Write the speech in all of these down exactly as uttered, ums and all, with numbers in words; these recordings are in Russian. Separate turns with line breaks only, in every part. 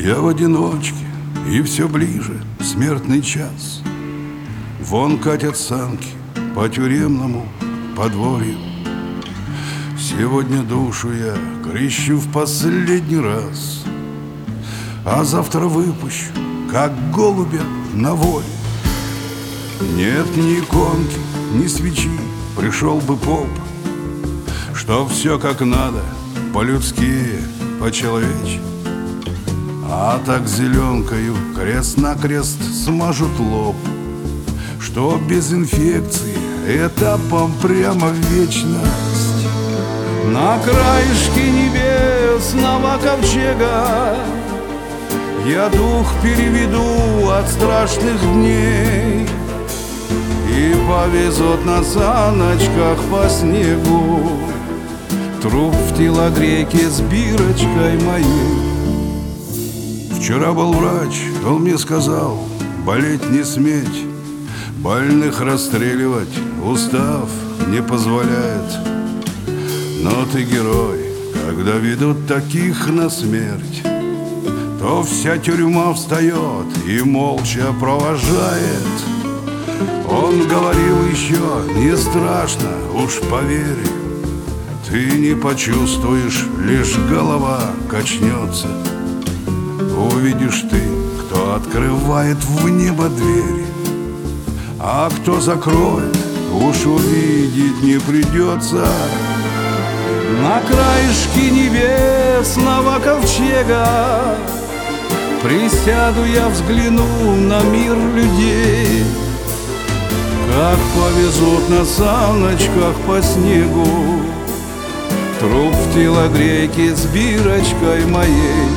Я в одиночке, и все ближе смертный час. Вон катят санки по тюремному подворью. Сегодня душу я крещу в последний раз, а завтра выпущу, как голубя, на волю. Нет ни иконки, ни свечи, пришел бы поп, чтоб все как надо, по-людски, по-человечески. А так зеленкою крест-накрест смажут лоб, что без инфекции этапом прямо в вечность. На краешке небесного ковчега я дух переведу от страшных дней, и повезут на саночках по снегу труп в телогрейке с бирочкой моей. Вчера был врач, он мне сказал: болеть не сметь, больных расстреливать устав не позволяет. Но ты герой, когда ведут таких на смерть, то вся тюрьма встает и молча провожает. Он говорил еще: не страшно, уж поверь, ты не почувствуешь, лишь голова качнется. Увидишь ты, кто открывает в небо двери, а кто закроет, уж увидеть не придется. На краешке небесного ковчега присяду я, взгляну на мир людей, как повезут на саночках по снегу труп в телогрейке с бирочкой моей.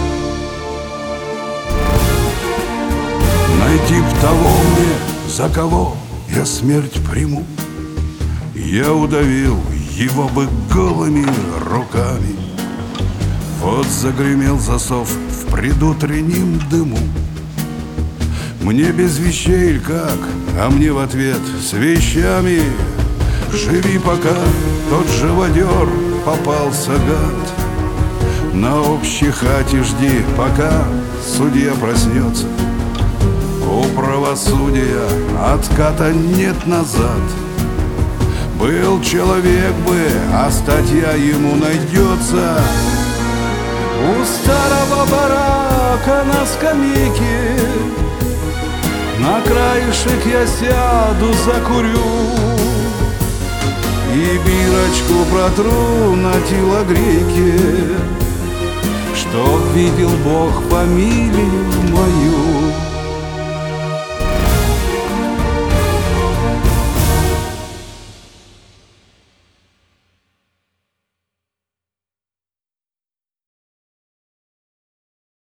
Найти б того мне, за кого я смерть приму, я удавил его бы голыми руками. Вот загремел засов в предутреннем дыму. Мне без вещей как, а мне в ответ с вещами. Живи пока, тот живодер попался гад. На общей хате жди, пока судья проснется. У правосудия отката нет назад. Был человек бы, а статья ему найдется. У старого барака на скамейке на краешек я сяду, закурю и бирочку протру на телогрейке, чтоб видел Бог фамилию мою.